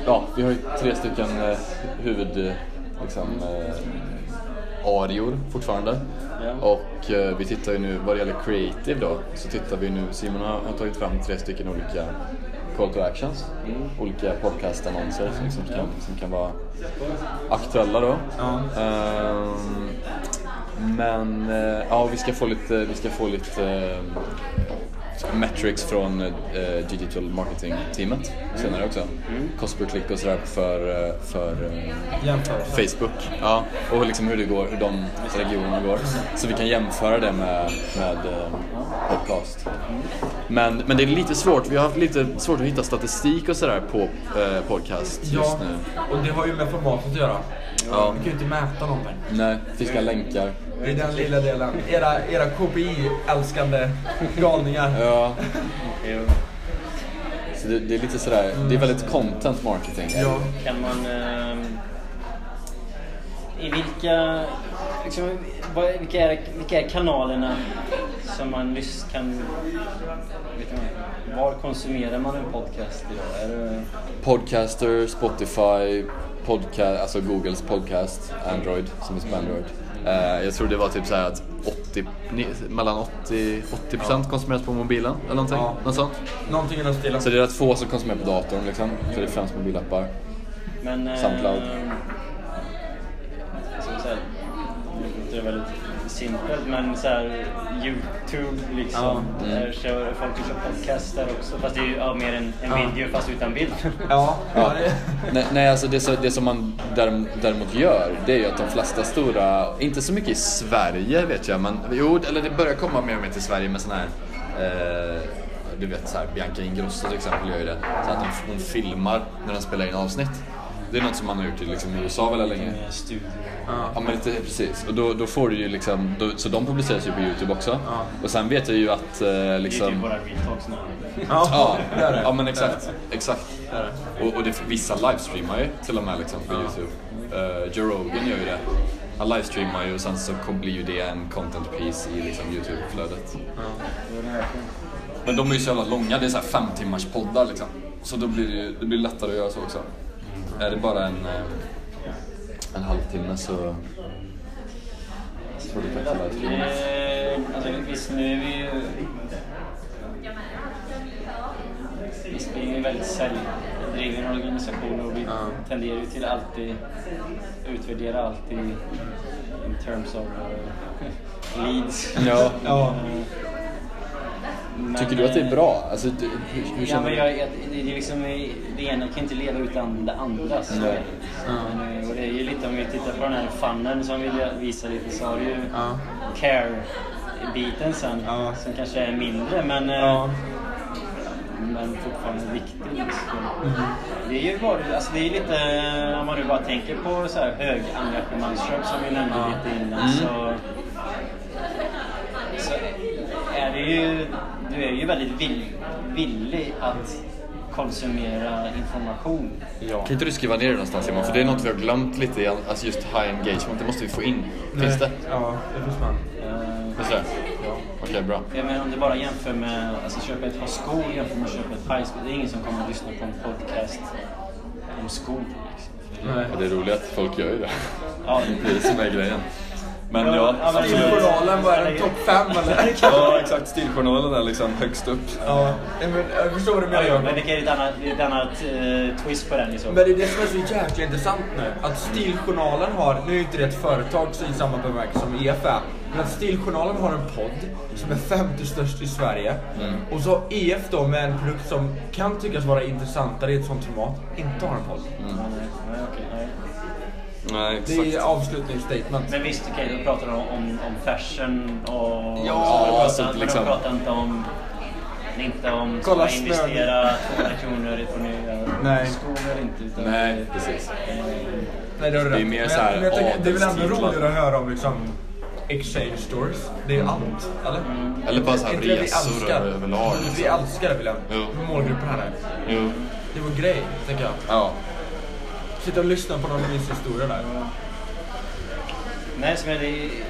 vi har ju 3 stycken huvud liksom arior fortfarande. Och vi tittar ju nu vad det gäller creative då, så tittar vi nu, Simon har tagit fram 3 stycken olika call to actions, olika podcastannonser som kan vara aktuella då. Men vi ska få lite metrics från digital marketing teamet senare också. Cost per click och sådär för Facebook. Ja, och liksom hur det går, hur de regionerna går. Så vi kan jämföra det med podcast. Men det är lite svårt. Vi har haft lite svårt att hitta statistik och sådär på podcast just nu. Och det har ju med formatet att göra. Ja. Vi kan ju inte mäta någonting. Nej, fiska länkar. Det är den lilla delen. Era KPI-älskande galningar. Ja. Så det är lite sådär, det är väldigt content marketing. Ja. Kan man i vilka liksom, vilka är kanalerna som man kan var konsumerar man en podcast idag? Är det Podcaster, Spotify, alltså Googles podcast, Android som är på Android. Jag tror det var typ så här att mellan 80% konsumeras på mobilen eller någonting. Något sånt. Någonting i den stilen. Så det är rätt få som konsumerar på datorn liksom. Så det är främst mobilappar. Men SoundCloud. Det är väldigt simpelt, men så här YouTube liksom, där kör folk som kör podcast där också, fast det är ju mer en video fast utan bild. Nej, alltså det som man däremot gör, det är ju att de flesta stora, inte så mycket i Sverige vet jag, men eller det börjar komma mer och mer till Sverige med sån här du vet så här, Bianca Ingrosso till exempel gör ju det, så att hon filmar när de spelar in avsnitt. Det är något som man har gjort liksom, i USA väldigt länge. Ja, men lite precis. Och då får du ju liksom, så de publiceras ju på YouTube också. Och sen vet jag ju att liksom, det är ju bara retalks nu. Ja, men exakt. Och det vissa livestreamar ju till och med liksom på YouTube. Joe Rogan gör ju det. Han livestreamar ju och sen så blir ju det en content piece i liksom YouTube-flödet. Men de är ju så jävla långa, det är så här 5 timmars poddar liksom. Så då blir det lättare att göra så också. Är det bara en halvtimme så får du kanske livestreama. Alltså visst, nu är vi ju en väldigt säljdriven organisation och vi tenderar ju till att alltid utvärdera allt in terms of leads. Ja. Tycker du att det är bra? Alltså, hur känner du? Det är liksom, det ena kan inte leva utan det andra. Så. Och det är ju lite, om vi tittar på den här funnen som vill visa lite, så har du ju care-biten sen, som kanske är mindre, men fortfarande viktig. Det är ju bara, alltså det är lite, om man nu bara tänker på så här hög engagemangsköp som vi nämnde lite innan, så är det ju, du är ju väldigt villig att konsumera information. Kan inte du skriva ner det någonstans, Simon? För det är något vi har glömt lite i, alltså just high engagement, det måste vi få in. Finns det? Ja, det finns man. Finns det? Okej, bra. Men om du bara jämför med, alltså köpa ett par skor jämför med att köpa ett high school, det är ingen som kommer att lyssna på en podcast om skor liksom. Nej. Och det är roligt att folk gör ju det. Ja. Det är det som är grejen. Men Stiljournalen var en topp 5 eller? Ja, exakt. Stiljournalen är liksom högst upp. Ja, men jag förstår vad du menar. Men det är ett annat twist på den liksom. Men det är det som är så jäkla intressant nu. Att Stiljournalen har, nu är inte det ett företag så i samma bemärkelse som EF är, men att Stiljournalen har en podd som är 50 störst i Sverige. Och så EF då med en produkt som kan tyckas vara intressantare i ett sånt format, inte har en podd. Nej, exakt. Det är avslutningsstatement. Men visst, okej, då pratar de om fashion och alltså, men de pratar inte om kolla investera 200 kronor på nya skor eller inte, utan nej, precis. Nej, det är mer så här, det är väl ändå roligare att höra om liksom exchange stores. Det är allt, eller? Eller bara så här resor överlag. Vi älskar det, William. Målgruppen här. Det var grej, tänker jag. Ja. Sitta och lyssna på någon historia där. Nej, så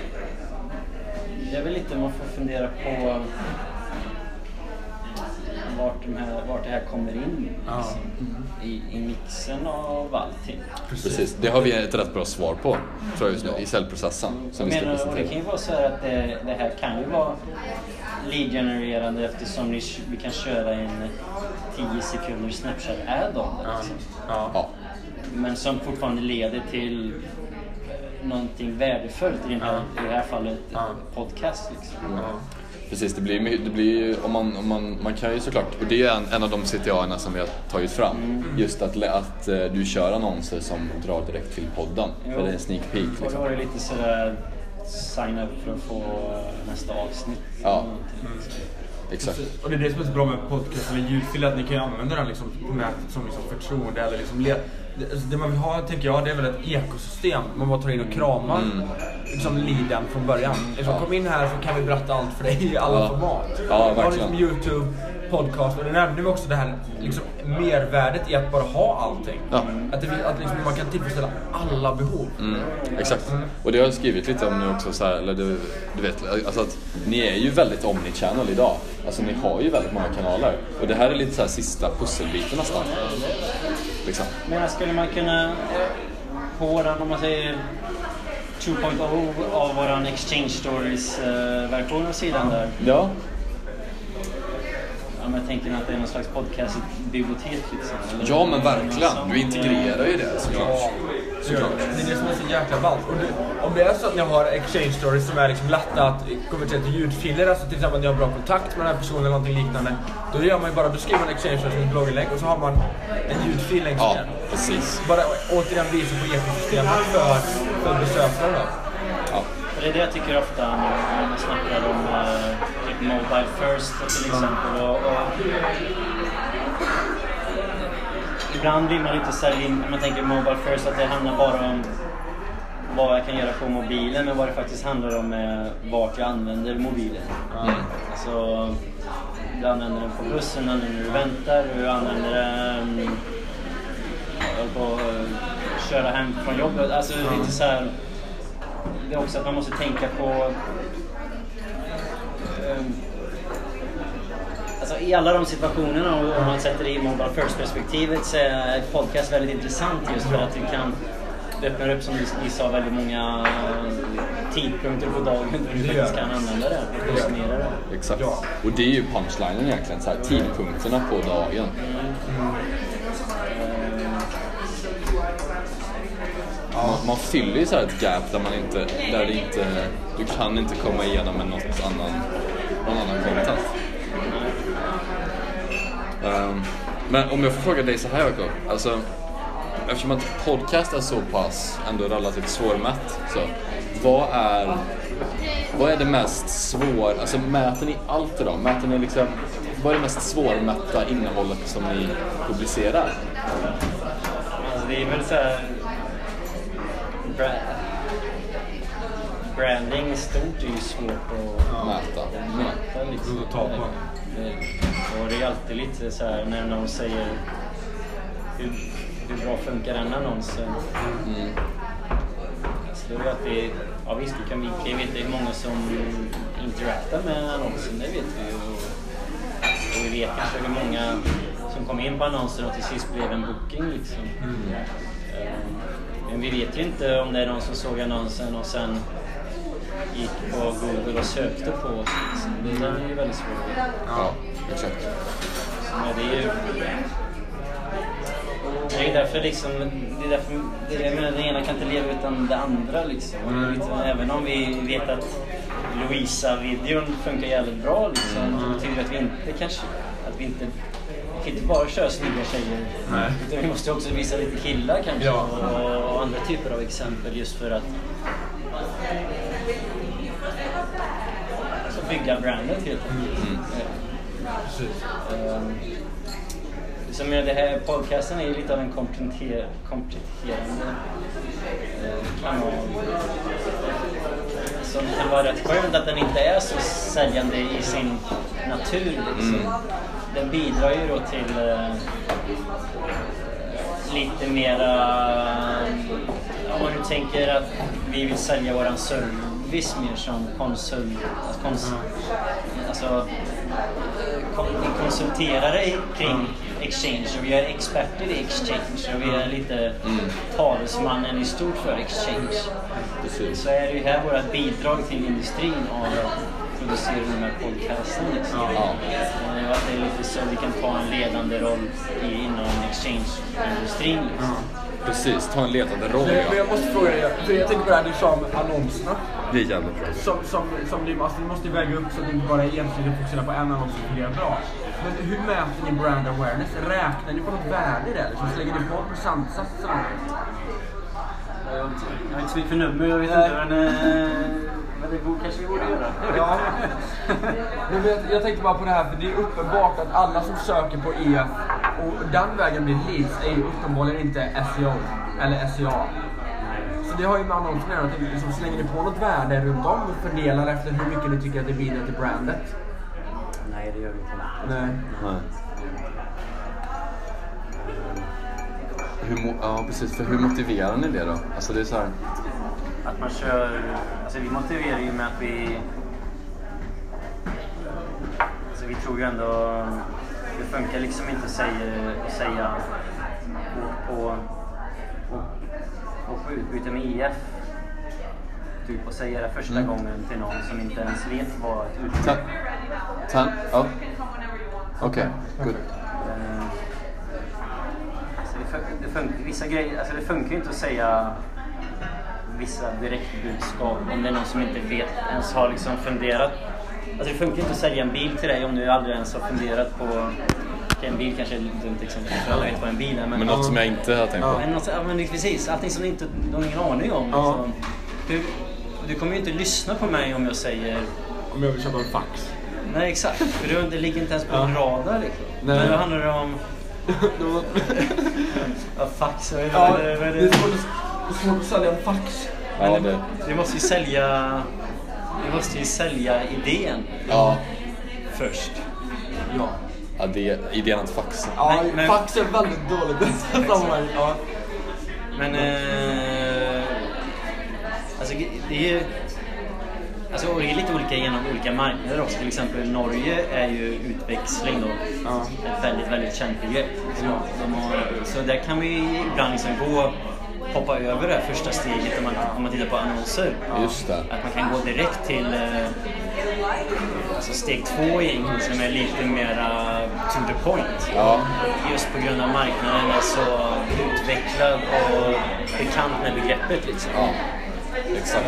det är väl lite man får fundera på vart det här kommer in liksom, i mixen av allting. Precis, det har vi ett rätt bra svar på, tror jag just nu, i säljprocessen. Som Och det kan ju vara så här att det här kan ju vara lead-genererande eftersom vi kan köra en 10 sekunder Snapchat add-on. Liksom. Ja. Men som fortfarande leder till någonting värdefullt i det här fallet podcast liksom. Precis, det blir om man kan ju såklart, och det är en av de CTA:erna som vi har tagit fram, just att du kör annonser som drar direkt till podden, för det är en sneak peek liksom. Och då var det lite sådär sign up för att få nästa avsnitt. Ja. Exakt. Och det är det som är så bra med podcast eller ljudfil, att ni kan ju använda den liksom på nätet som liksom förtroende eller liksom det man vill ha, tänker jag, det är väl ett ekosystem. Man bara tar in och kramar liksom leaden från början. Liksom, kom in här så kan vi berätta allt för dig i alla format. Ja, verkligen. Liksom YouTube, podcast, och det nämnde vi också det här liksom mervärdet i att bara ha allting. Ja. Att liksom, man kan tillfredsställa alla behov. Exakt. Och det har jag skrivit lite om nu också så här, eller du vet, alltså att ni är ju väldigt omnichannel idag. Alltså ni har ju väldigt många kanaler. Och det här är lite så här sista pusselbiten nästan. Liksom. Men skulle man kunna på våran, om man säger 2.0 av våran Exchange Stories version av sidan där. Ja. Jag tänker att det är någon slags podcast-bibliotek liksom. Ja, men verkligen. Du integrerar ju det såklart. Det är det som är så jäkla ballt. Om det är så att ni har Exchange Stories som är liksom lätta att konvertera till ljudfiler, alltså till exempel att ni har bra kontakt med den här personen eller någonting liknande, då gör man ju bara, då skriver man Exchange Stories som ett blogginlägg och så har man en ljudfil längst ner. Ja, precis. Bara återigen visa på ekosystemet för besökare då. Ja. Det är det jag tycker ofta när man snackar om typ Mobile First till exempel. Och ibland blir man lite såhär, när man tänker Mobile First, att det handlar bara om vad jag kan göra på mobilen, men vad det faktiskt handlar om är vart jag använder mobilen. Alltså, du använder den på bussen, använder du väntar, du använder den på att köra hem från jobbet. Alltså lite så här. Det är också att man måste tänka på alltså i alla de situationerna, och om man sätter det i Mobile First-perspektivet, så är podcast väldigt intressant just för att det öppnar upp, som ni sa, väldigt många tidpunkter på dagen där du faktiskt kan använda det och konsumera det. Exakt. Och det är ju punchlinen egentligen, så här, tidpunkterna på dagen. Man fyller ju så här ett gap där du kan inte komma igenom med någon annan content. Men om jag får fråga dig så här, Jakob, alltså, eftersom att podcast är så pass ändå relativt svårmätt, så vad är det mest svår, alltså mäter ni allt idag? Mäter ni liksom, vad är det mest svårmätta innehållet som ni publicerar? Alltså det är väl så här, branding stort är ju svårt att mäta liksom. Och det är alltid lite så här när någon säger hur bra funkar den annonsen. Så det är att det, ja visst, vi kan veta hur många som interaktar med annonsen, det vet vi ju. Och vi vet kanske hur många som kom in på annonsen och till sist blev en booking liksom. Men vi vet ju inte om det är någon som såg annonsen och sen gick på Google och sökte på oss. Det är ju väldigt svårt. Ja, exakt. Men det är därför liksom, den ena kan inte leva utan det andra liksom. Även om vi vet att Louisa-videon funkar jävligt bra liksom, så betyder att vi inte kan inte bara köra snygga tjejer. Nej. Utan vi måste också visa lite killar kanske, och andra typer av exempel, just för att alltså bygga brandet helt enkelt. Som det här podcasten är ju lite av en kompletterande kanal. Som kan vara rätt skönt att den inte är så säljande i sin natur liksom. Den bidrar ju då till lite mera, om man nu tänker att vi vill sälja våran service mer som konsult, alltså en konsulterare kring exchange och vi är experter i exchange och vi är lite talesmannen i stort för exchange. Precis. Så är det ju här vårt bidrag till industrin av att producera de här podcasten. Liksom. Och att det är lite så vi kan ta en ledande roll inom exchange-industrin. Liksom. Precis, ta en ledande roll. Men jag måste fråga dig, för jag tänker på det här du sa om annonserna. Det är jävligt bra. Som du måste väga upp så att det inte bara är ensidigt fokusera på en annons som fungerar bra. Men hur mäter ni brand awareness? Räknar ni på något värde i det? Liksom slänger ni på procentsatser? Jag har inte så mycket för nummer, jag vet inte, men det kanske vi borde göra. Ja. Jag tänkte bara på det här, för det är uppenbart att alla som söker på EF och den vägen blir leads är ju uppenbarligen inte SEO eller SEA. Så det har ju med annonserna att göra. Liksom, slänger ni på något värde runt om och fördelar efter hur mycket ni tycker att det bidrar till brandet? Nej, det gör vi inte. Nej. Ja, precis. För hur motiverar ni det då? Alltså det är så här... Att man kör... Alltså vi motiverar ju med att vi... Alltså vi tror ju ändå... Det funkar liksom inte att säga på utbyte med EF. Typ och säga det första gången till någon som inte ens vet vad ett utbyte är. Ja. Okej, good. Vissa grejer, alltså det funkar ju inte att säga vissa direktbudskap om det är någon som inte vet ens har liksom funderat. Alltså det funkar inte att sälja en bil till dig om du aldrig ens har funderat på en bil kanske är ett dumt exempel för alla vet vad en bil är. Men något som jag inte har tänkt på. Ja, men precis, allting som inte de har ingen aning om. Liksom. Du kommer ju inte lyssna på mig om jag säger... Om jag vill köpa en fax. Nej, exakt. För det ligger inte ens på en radar liksom. Nej. Men då handlar det om... fax. Det är svårt att sälja en fax. Men du måste ju sälja idén. Ja. Först. Ja. Ja, det är idén att faxa. Ja, fax är väldigt dåligt. Ja. Men alltså det är alltså det är lite olika genom olika marknader också. Till exempel Norge är ju utväxling då. Ett väldigt, väldigt känt begrepp. Så där kan vi ibland liksom hoppa över det här första steget om man tittar på annonser. Just det. Att man kan gå direkt till alltså steg 2 egentligen som är lite mer to the point. Ja. Just på grund av marknaden är så utvecklad och bekant med begreppet liksom. Ja, exakt.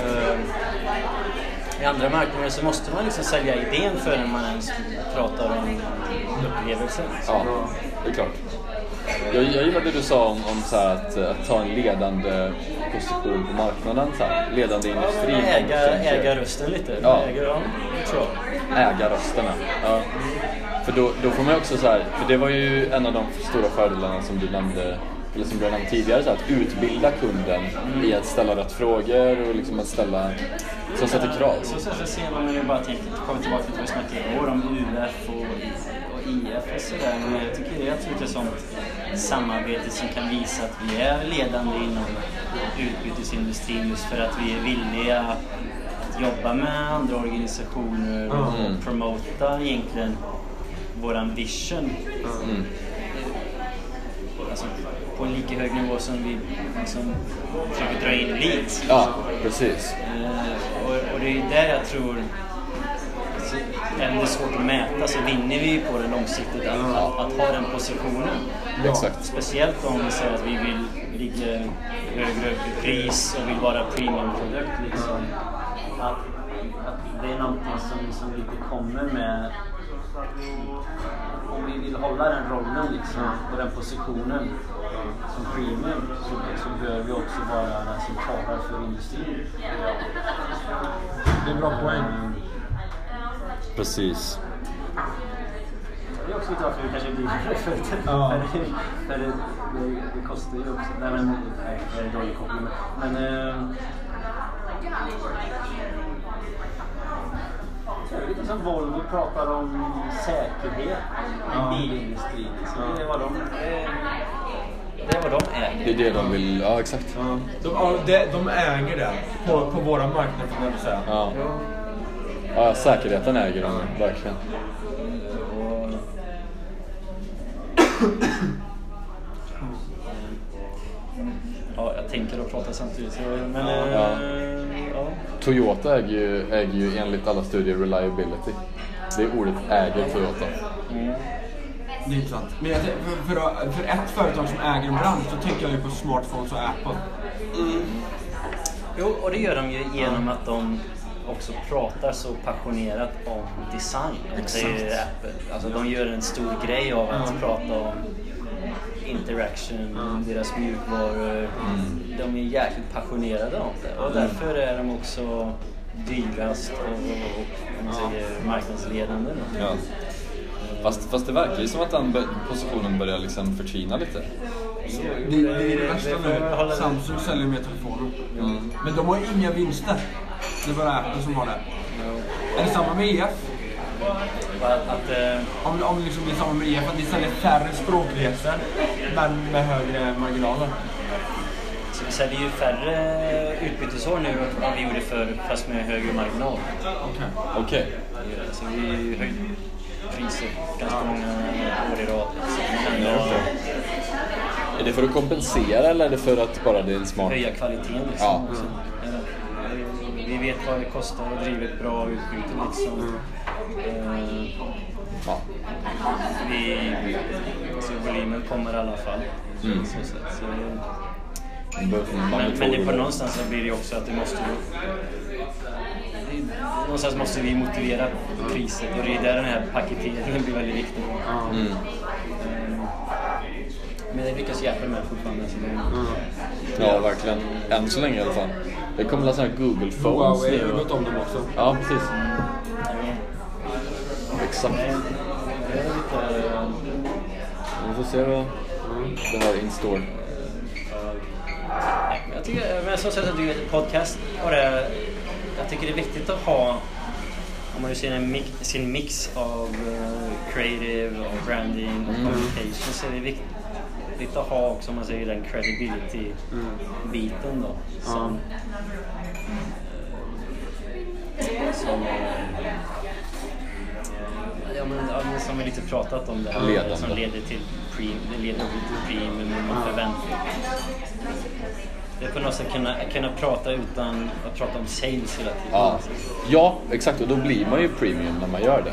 I andra marknader så måste man liksom sälja idén förrän man ens pratar om upplevelsen. Ja, det är klart. Jag gillar det du sa om så här, att ta en ledande position på marknaden, så här, ledande industri. Äga rösten lite. Ja. Äga rösterna. Ja. För då får man också så här, för det var ju en av de stora fördelarna som du nämnde, eller som du nämnde tidigare, så att utbilda kunden i att ställa rätt frågor och liksom att ställa så sätter krav. Så ser man ju bara kommer tillbaka till vad vi snackade om UF och IF och sådär. Men jag tycker det är ett sånt samarbete som kan visa att vi är ledande inom utbytesindustrin just för att vi är villiga att jobba med andra organisationer och promota egentligen våran vision. Alltså, på en lika hög nivå som vi liksom försöker dra in leads. Ja, precis. Och det är där jag tror, alltså, även det är svårt att mäta, så vinner vi på det långsiktigt att ha den positionen. Ja. Exakt. Speciellt om vi säger att vi vill ligga högre upp i pris och vill vara premiumprodukt. Liksom. Att det är någonting som lite kommer med. Om vi vill hålla den rollen liksom, och den positionen som premium så bör vi också vara den som talar för industrin. Det är bra poäng. Precis. Det är också lite varför vi kanske blir för det kostar ju också. Nej, men det är dålig koppling. Men det är lite som Volvo pratar om säkerhet i bilindustrin. Så det är vad de äger. Det är det de vill, ja exakt. De äger det på våra marknader, får man säga. Ja, säkerheten äger de verkligen. Ja, jag tänker och pratar samtidigt. Men, Toyota äger ju enligt alla studier reliability. Det är ordet äger Toyota. Det är intressant. Men för ett företag som äger en bransch så tänker jag ju på smartphones och Apple. Jo, och det gör de ju genom att de också pratar så passionerat om design. Exakt. Det är Apple. Alltså de gör en stor grej av att prata om interaction, deras mjukvaror. De är jäkligt passionerade om det. Och därför är de också dyrast och man säger, marknadsledande. Ja. Fast det verkar ju som att den positionen börjar liksom förtvina lite. Det är det värsta nu. Samsung säljer mer telefoner. Men de har ju inga vinster. Det är bara Apple som har det. Är det samma med EF? Om liksom det är samma med EF, att ni säljer färre språkresor men med högre marginaler. Så vi säljer ju färre utbytesår nu än vi gjorde förr, fast med högre marginal. Okej. Så vi har ju höjt priser ganska många år i rad. Är det för att kompensera eller är det för att bara det är en smart... Höja kvaliteten liksom. Vi vet vad det kostar att driva ett bra utbyte liksom. Så volymen kommer i alla fall. Men det på någonstans så blir det också att det måste... Någonstans måste vi motivera priset och det är där den här paketeringen blir väldigt viktig. Men det lyckas hjälpa med fortfarande. Ja, verkligen. Än så länge i alla fall. Det kommer väl sådana här Google Phones nu. Jag har gått om dem också. Ja, precis. Exakt. Det är lite... Vi får se vad det här in store. Jag tycker, men så sätt att du är ett podcast och jag tycker det är viktigt att ha, om man nu ser sin mix av creative och branding och communication, så är det viktigt att ha också, om man säger, den credibility-biten då. Som vi lite pratat om det här, som leder till premium och förväntning. Det är på något sätt kunna prata utan att prata om sales hela tiden. Ja, exakt. Och då blir man ju premium när man gör det.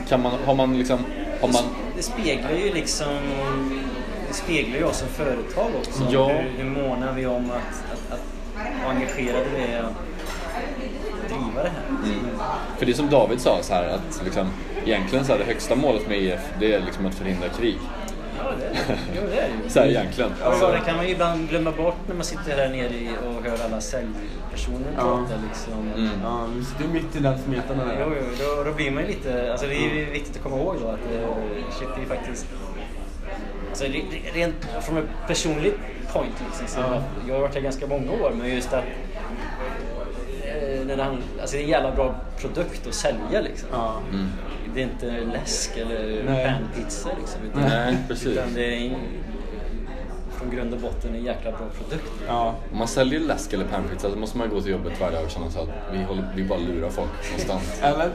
Det speglar ju liksom... Det speglar ju oss som företag också. Ja. Hur månar vi om att engagera vi är att driva det här. För det som David sa så här, att liksom, egentligen så här, det högsta målet med EF, det är liksom att förhindra krig. Ja, det är det ju. Så här egentligen. Alltså, det kan man ju ibland glömma bort när man sitter där nere och hör alla säljpersoner prata liksom. Ja, vi sitter mitt i den smeten där. Då blir man ju lite, alltså det är viktigt att komma ihåg då att shit, det är faktiskt, alltså rent från en personlig point liksom, så jag har varit här ganska många år, men just att alltså det är en jävla bra produkt att sälja liksom. Det är inte läsk eller panpizza liksom, Nej, precis. Utan det är från grund och botten en jäkla bra produkt. Om man säljer läsk eller panpizza så måste man gå till jobbet varje dag och känna så att vi bara lurar folk konstant. Eller?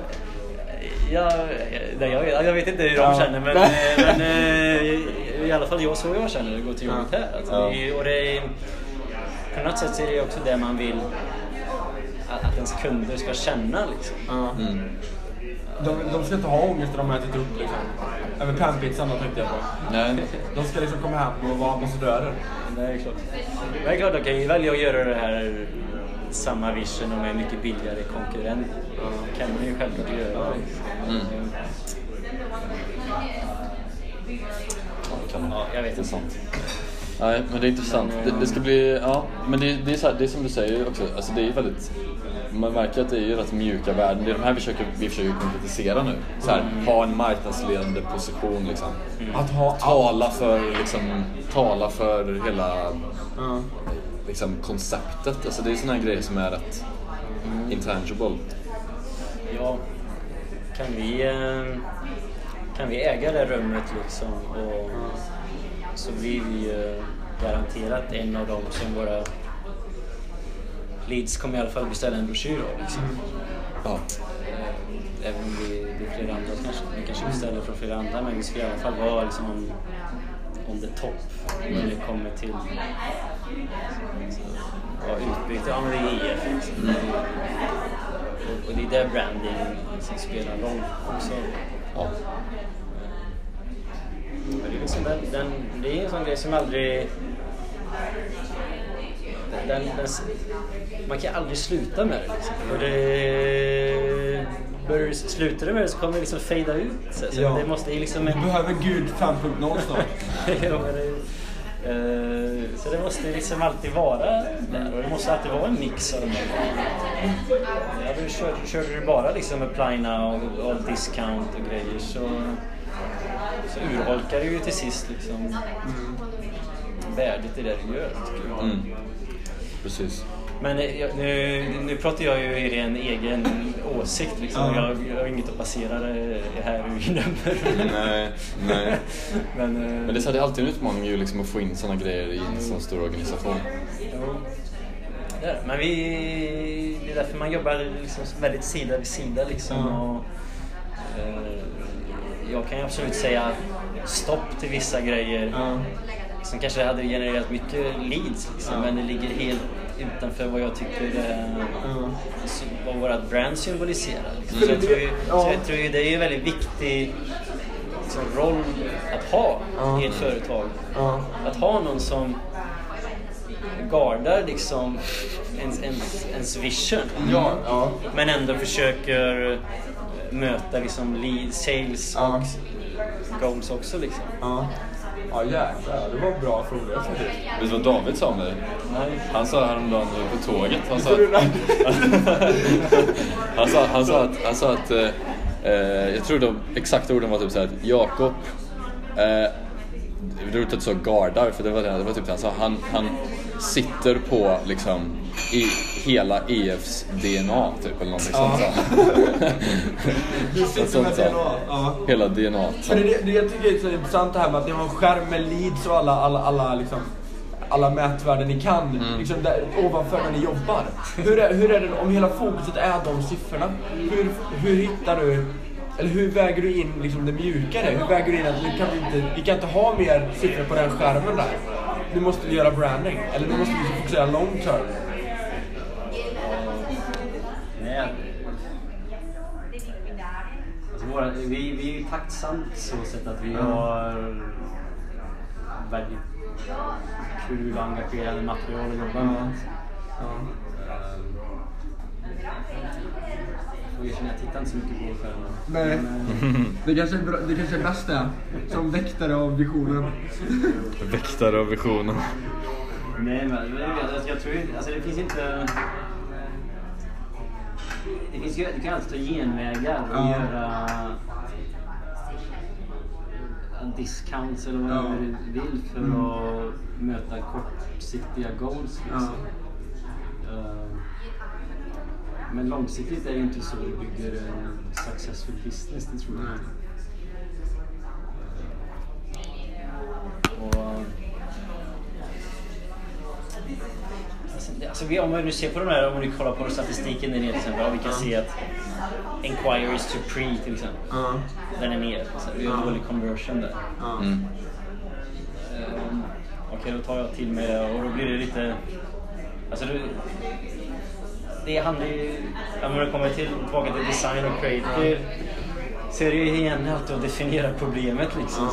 Jag vet inte hur de känner, men i alla fall så jag känner det, går till jobbet här. Alltså, och det, på något sätt så är det också det man vill att ens kunder ska känna liksom. De ska inte ha ångest när de har ätit upp liksom. Även panpizzan då tänkte jag på. Nej. De ska liksom komma hem och vara ambassadörer. Det är klart. Det är klart, de kan ju välja att göra det här samma vision och med mycket billigare konkurrent. Kan man ju självklart göra. Jag vet inte sånt. Nej, men det är intressant. Det ska bli, men det är så här, det är som du säger också, alltså det är väldigt, man märker att det är ju rätt mjuka värden. Det är de här vi försöker konkretisera nu. Så här, ha en marknadsledande position liksom. Att tala för hela liksom konceptet. Alltså det är såna här grejer som är rätt intangible. Ja, kan vi äga det rummet liksom, och så blir vi garanterat en av dem som våra leads kommer i alla fall beställa en broschyr av liksom. Även om det är flera andra vi kanske beställer från flera andra, men vi ska i alla fall vara liksom on the top när det kommer till utbyte. Ja, men det är EF liksom. Och det är där branding som spelar roll också. Ja. Det är liksom det är en sån grej som aldrig man kan aldrig sluta med det liksom. Och slutar du med det så kommer det liksom fejda ut så det måste liksom Du behöver Gud 5.0 snart. Så det måste liksom alltid vara där, och det måste alltid vara en mix av de här. Körde du bara liksom med Apply Now och discount och grejer så urholkar det ju till sist liksom värdet i det du gör, tycker jag. Precis. Men nu pratar jag ju i en egen åsikt liksom. Jag har inget att basera det här i nummer. Nej. Men det är alltid en utmaning ju liksom att få in såna grejer i en sån stor organisation. Men det är därför man jobbar liksom väldigt sida vid sida liksom. Och, jag kan ju absolut säga stopp till vissa grejer som kanske hade genererat mycket leads liksom, men det ligger helt utanför vad jag tycker vad vårt brand symboliserar liksom. Så jag tror ju det är ju en väldigt viktig liksom, roll att ha i ett företag. Att ha någon som gardar liksom ens vision, men ändå försöker möta liksom lead, sales och goals också liksom. Ja jäklar, det var bra fråga faktiskt. Vet du vad David sa om det? Nej. Han sa häromdagen på tåget. Han sa att jag tror de exakta orden var typ så här att Jakob det var inte så gardar, för det var typ så han sitter på liksom i hela EFs DNA typ eller någonting sånt. Du sitter med DNA. Hela DNA. För det jag tycker är så intressant det här med att ni har en skärm med leads och alla liksom alla mätvärden ni kan liksom där, ovanför när ni jobbar. Hur är det om hela fokuset är de siffrorna? Hur hittar du, eller hur väger du in liksom det mjukare? Hur väger du in att vi kan inte ha mer siffror på den skärmen där? Nu måste vi göra branding, eller nu måste vi fokusera long term. Nej. Alltså vi är ju tacksamt så sätt att vi har väldigt kul och engagerande material att jobba med. Jag tittar inte så mycket på själv. Nej, det kanske är bäst det. Som väktare av visionen. Väktare av visionen. Nej, men jag tror inte, alltså det finns inte... Du kan alltid ta genvägar och göra discounts eller vad du vill för att möta kortsiktiga goals. Liksom. Men långsiktigt är det inte så du bygger en successful business, det tror jag. Och, alltså om man nu ser på de här, om man kollar på statistiken där nere till exempel, vi kan se att inquiries to pre till exempel, den är ner, vi har dålig conversion där. Okej, då tar jag till mig det och då blir det lite, alltså det handlar ju, om man kommer tillbaka till design och creative, så är det ju igen alltid att definiera problemet liksom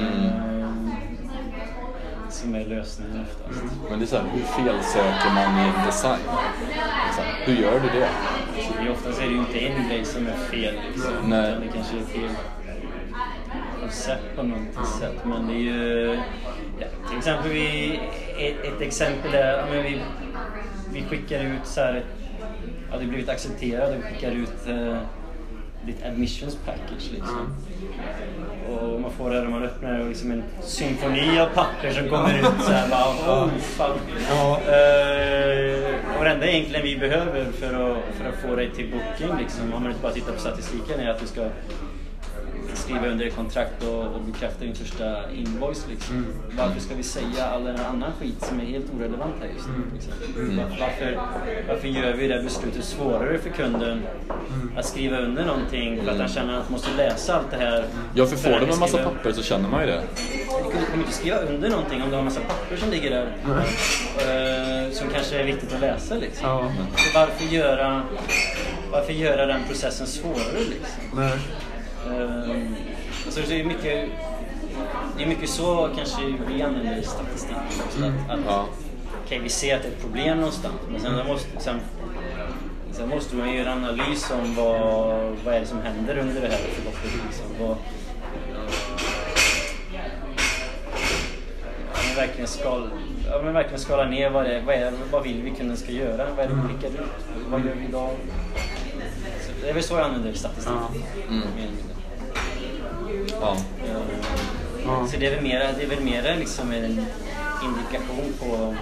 som är lösningen oftast. Men det är så här, hur felsöker man i en design? Liksom, hur gör du det? Så oftast är det ju inte en grej som är fel liksom. Nej. Det kanske är fel koncept på något sätt, men det är ju till exempel ett exempel är vi skickar ut så här, det har blivit accepterat och vi skickar ut ditt admissions package liksom. Och man får det när man öppnar det liksom en symfoni av papper som kommer ut så här bara, fan. Och det enda egentligen vi behöver för att få dig till booking liksom, om man inte bara tittar på statistiken, är att du ska skriva under ett kontrakt och bekräfta din första invoice liksom. Varför ska vi säga all den annan skit som är helt orelevant här just nu liksom? Varför gör vi det beslutet svårare för kunden att skriva under någonting för att han känner att han måste läsa allt det här? Ja, för får de en massa papper så känner man ju det. Du kommer inte skriva under någonting om du har en massa papper som ligger där som kanske är viktigt att läsa liksom. Så varför göra den processen svårare liksom? Så det är mycket så kanske vi använder statistik också, okej, vi ser att det är ett problem någonstans, men sen måste man göra en analys om vad är det som händer under det här förloppet liksom. Verkligen skala ner vad vill vi kunden ska göra, vad är det olika du, vad gör vi idag? Så det är väl så jag använder statistik. Så det är väl mer liksom en indikation på.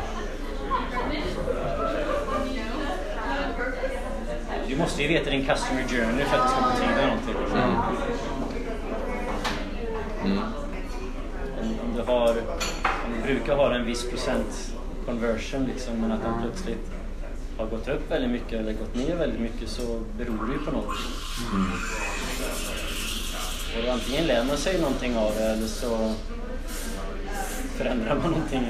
Du måste ju veta din customer journey för att det ska betyda någonting. Om du brukar ha en viss procent conversion liksom, men att den plötsligt har gått upp väldigt mycket eller gått ner väldigt mycket, så beror det ju på någonting. Och antingen lär man sig någonting av det eller så förändrar man någonting.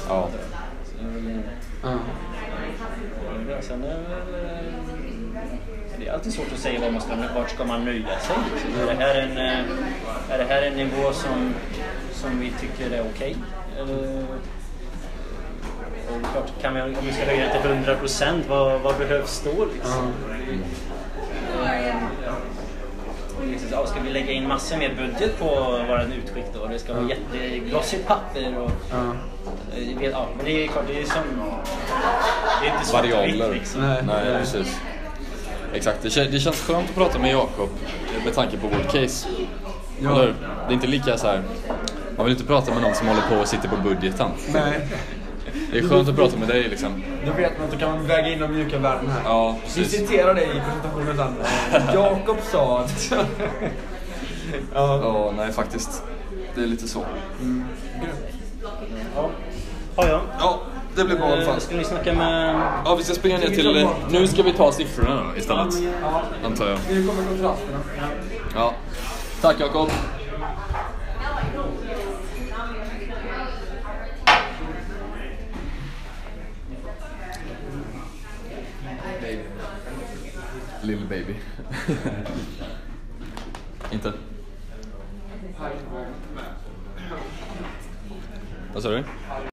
Sen det är alltid svårt att säga vart ska man nöja sig. Liksom. Är det här en nivå som vi tycker är okej? Om vi ska höja det till 100%, vad behövs då liksom? Ska vi lägga in massor mer budget på våran utskick då? Det ska vara jätteglossigt papper och men det är klart, det är som det är inte så variabler liksom. Nej, precis. Exakt, det känns skönt att prata med Jakob med tanke på vårt case. Eller, det är inte lika så här. Man vill inte prata med någon som håller på och sitter på budgeten. Nej. Det är skönt att prata med dig liksom. Då vet man att du kan väga in de mjuka värdena här. Ja, vi precis. citerar dig i presentationen sen. Jakob sa att... nej faktiskt. Det är lite så. Ja, det blir bra i alla fall. Ska ni snacka med... Ja, vi ska springa ner till... Nu ska vi ta siffrorna då, istället. Antar jag. Nu kommer kontrasterna. Ja. Tack Jakob. Little baby. Inte. Vad sa du?